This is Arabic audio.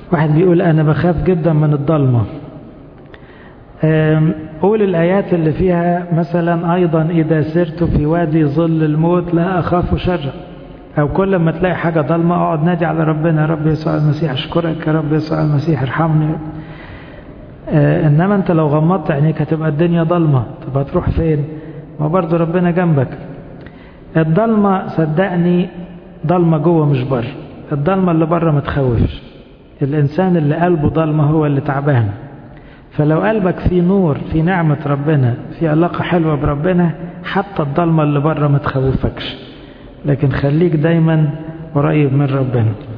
واحد بيقول أنا بخاف جدا من الضلمة. قول الآيات اللي فيها مثلا أيضا إذا سرت في وادي ظل الموت لا أخاف شرا، أو كل ما تلاقي حاجة ضلمة اقعد نادي على ربنا، يا رب يسوع المسيح أشكرك، يا رب يسوع المسيح ارحمني. إنما أنت لو غمضت عينيك هتبقى الدنيا ضلمة، طب هتروح فين؟ ما برضو ربنا جنبك. الضلمة صدقني ضلمة جوه مش بره، الضلمة اللي بره ما تخوفش. الإنسان اللي قلبه ضلمة هو اللي تعبان. فلو قلبك فيه نور، في نعمة ربنا، في علاقة حلوة بربنا، حتى الضلمة اللي بره ما تخوفكش، لكن خليك دايما قريب من ربنا.